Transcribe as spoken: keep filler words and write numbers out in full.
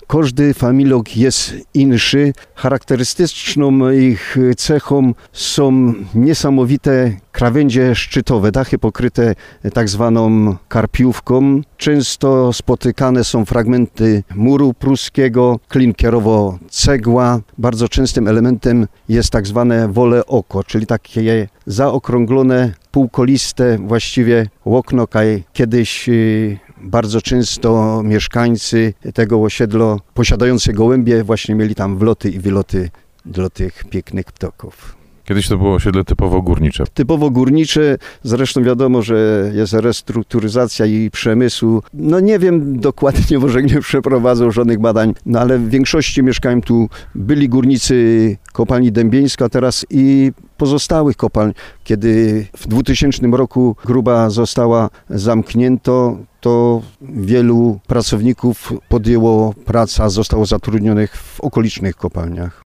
Każdy familok jest inny. Charakterystyczną ich cechą są niesamowite krawędzie szczytowe, dachy pokryte tak zwaną karpiówką. Często spotykane są fragmenty muru pruskiego, klinkierowo-cegła. Bardzo częstym elementem jest tak zwane wole oko, czyli takie zaokrąglone, półkoliste właściwie łokno, kaj kiedyś bardzo często mieszkańcy tego osiedla posiadający gołębie właśnie mieli tam wloty i wyloty dla tych pięknych ptaków. Kiedyś to było osiedle typowo górnicze. Typowo górnicze, zresztą wiadomo, że jest restrukturyzacja i przemysłu. No nie wiem dokładnie, może nie przeprowadzą żadnych badań, no ale w większości mieszkają tu byli górnicy kopalni Dębieńska teraz i pozostałych kopalń. Kiedy w dwutysięcznym roku gruba została zamknięta, to wielu pracowników podjęło pracę, zostało zatrudnionych w okolicznych kopalniach.